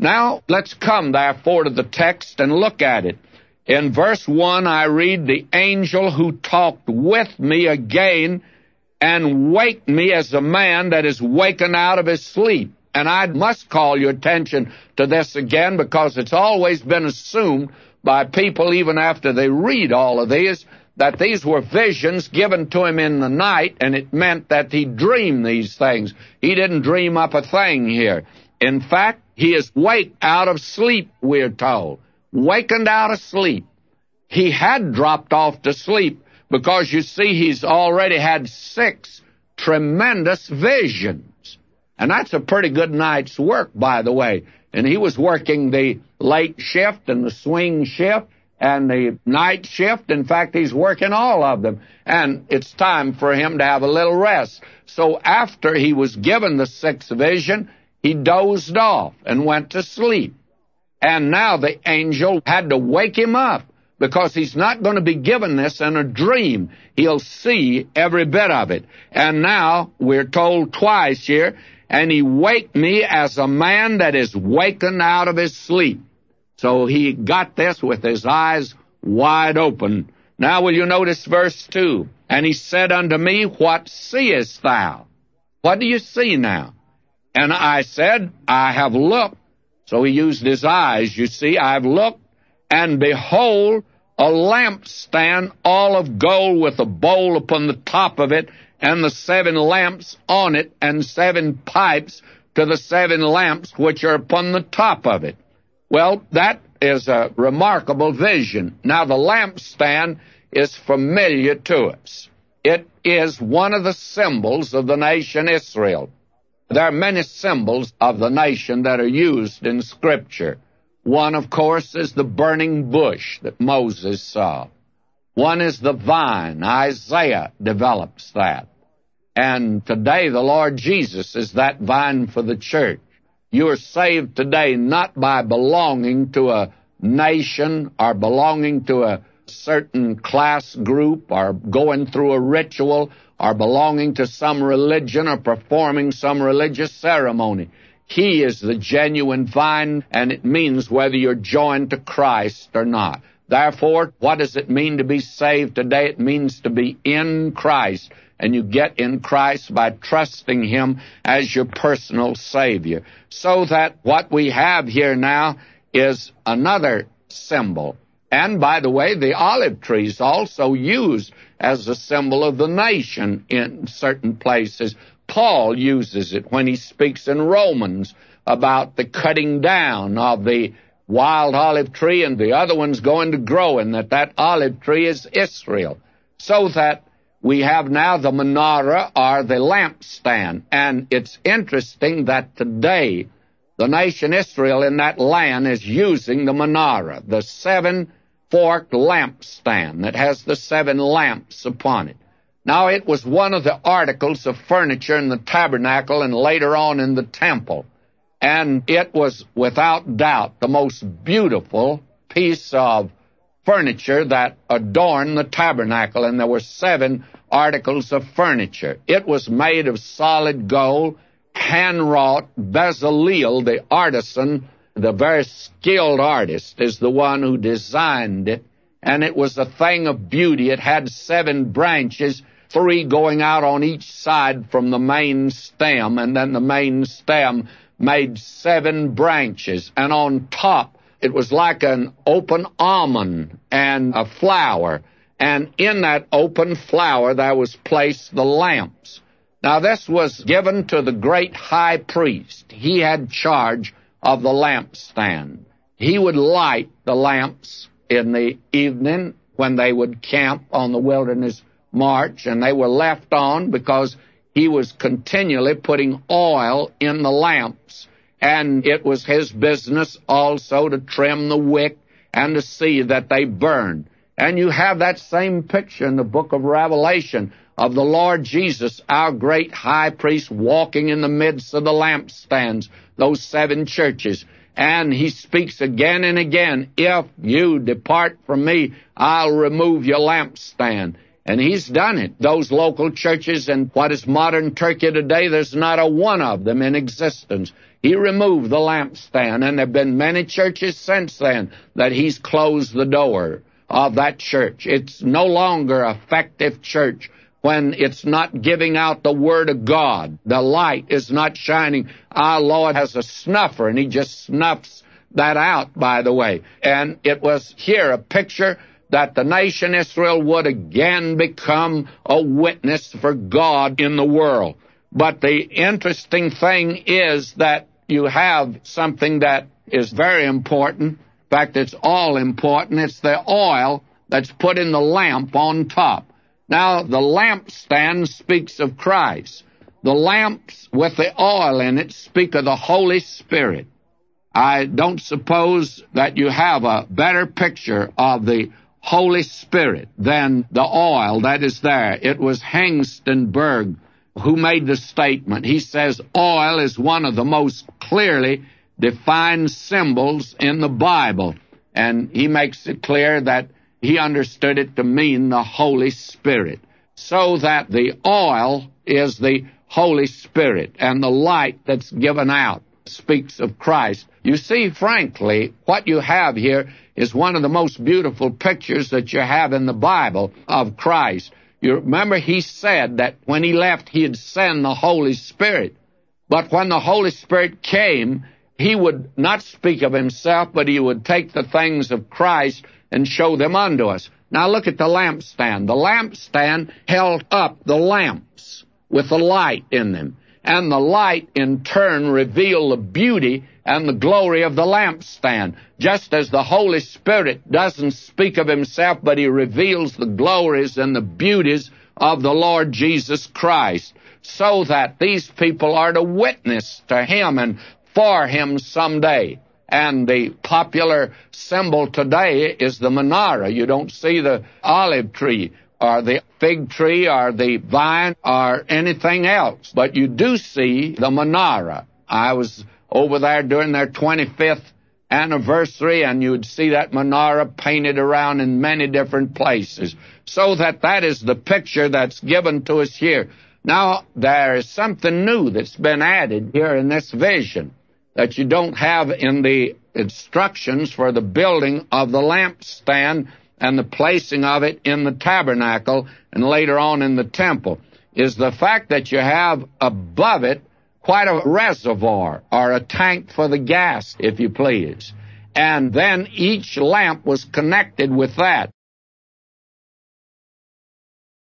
Now, let's come, therefore, to the text and look at it. In verse 1, I read, "The angel who talked with me again and waked me as a man that is wakened out of his sleep." And I must call your attention to this again, because it's always been assumed by people, even after they read all of these, that these were visions given to him in the night, and it meant that he dreamed these things. He didn't dream up a thing here. In fact, he is waked out of sleep, we're told. Wakened out of sleep. He had dropped off to sleep, because you see he's already had 6 tremendous visions. And that's a pretty good night's work, by the way. And he was working the late shift and the swing shift and the night shift. In fact, he's working all of them. And it's time for him to have a little rest. So after he was given the 6th vision, he dozed off and went to sleep. And now the angel had to wake him up, because he's not going to be given this in a dream. He'll see every bit of it. And now we're told twice here, "And he waked me as a man that is wakened out of his sleep." So he got this with his eyes wide open. Now will you notice verse 2? "And he said unto me, What seest thou?" What do you see now? And I said, "I have looked." So he used his eyes, you see. "I've looked, and behold, a lampstand all of gold, with a bowl upon the top of it, and the 7 lamps on it, and 7 pipes to the 7 lamps which are upon the top of it." Well, that is a remarkable vision. Now, the lampstand is familiar to us. It is one of the symbols of the nation Israel. There are many symbols of the nation that are used in Scripture. One, of course, is the burning bush that Moses saw. One is the vine. Isaiah develops that. And today the Lord Jesus is that vine for the church. You are saved today not by belonging to a nation or belonging to a certain class group or going through a ritual or belonging to some religion or performing some religious ceremony. He is the genuine vine, and it means whether you're joined to Christ or not. Therefore, what does it mean to be saved today? It means to be in Christ, and you get in Christ by trusting Him as your personal Savior. So that what we have here now is another symbol. And, by the way, the olive tree is also used as a symbol of the nation in certain places. Paul uses it when he speaks in Romans about the cutting down of the wild olive tree and the other one's going to grow, and that olive tree is Israel. So that we have now the menorah, or the lampstand. And it's interesting that today the nation Israel in that land is using the menorah, the 7-forked lampstand that has the 7 lamps upon it. Now, it was one of the articles of furniture in the tabernacle and later on in the temple. And it was, without doubt, the most beautiful piece of furniture that adorned the tabernacle. And there were 7 articles of furniture. It was made of solid gold, hand-wrought. Bezaleel, the artisan, the very skilled artist, is the one who designed it. And it was a thing of beauty. It had 7 branches, 3 going out on each side from the main stem, and then the main stem made 7 branches. And on top, it was like an open almond and a flower. And in that open flower, there was placed the lamps. Now, this was given to the great high priest. He had charge of the lampstand. He would light the lamps in the evening when they would camp on the wilderness march, and they were left on because he was continually putting oil in the lamps. And it was his business also to trim the wick and to see that they burned. And you have that same picture in the book of Revelation of the Lord Jesus, our great high priest, walking in the midst of the lampstands, those 7 churches. And he speaks again and again, "If you depart from me, I'll remove your lampstand." And he's done it. Those local churches in what is modern Turkey today, there's not a one of them in existence. He removed the lampstand, and there have been many churches since then that he's closed the door of that church. It's no longer an effective church when it's not giving out the Word of God. The light is not shining. Our Lord has a snuffer, and he just snuffs that out, by the way. And it was here a picture that the nation Israel would again become a witness for God in the world. But the interesting thing is that you have something that is very important. In fact, it's all important. It's the oil that's put in the lamp on top. Now, the lampstand speaks of Christ. The lamps with the oil in it speak of the Holy Spirit. I don't suppose that you have a better picture of the Holy Spirit than the oil that is there. It was Hengstenberg who made the statement. He says oil is one of the most clearly defined symbols in the Bible, and he makes it clear that he understood it to mean the Holy Spirit, so that the oil is the Holy Spirit, and the light that's given out speaks of Christ. You see, frankly, what you have here is one of the most beautiful pictures that you have in the Bible of Christ. You remember he said that when he left, he'd send the Holy Spirit. But when the Holy Spirit came, he would not speak of himself, but he would take the things of Christ and show them unto us. Now look at the lampstand. The lampstand held up the lamps with the light in them. And the light, in turn, revealed the beauty and the glory of the lampstand. Just as the Holy Spirit doesn't speak of himself, but he reveals the glories and the beauties of the Lord Jesus Christ, so that these people are to witness to him and for him someday. And the popular symbol today is the menorah. You don't see the olive tree or the fig tree or the vine or anything else, but you do see the menorah. I was over there during their 25th anniversary, and you would see that menorah painted around in many different places, so that is the picture that's given to us here. Now, there is something new that's been added here in this vision that you don't have in the instructions for the building of the lampstand and the placing of it in the tabernacle and later on in the temple, is the fact that you have above it quite a reservoir or a tank for the gas, if you please. And then each lamp was connected with that.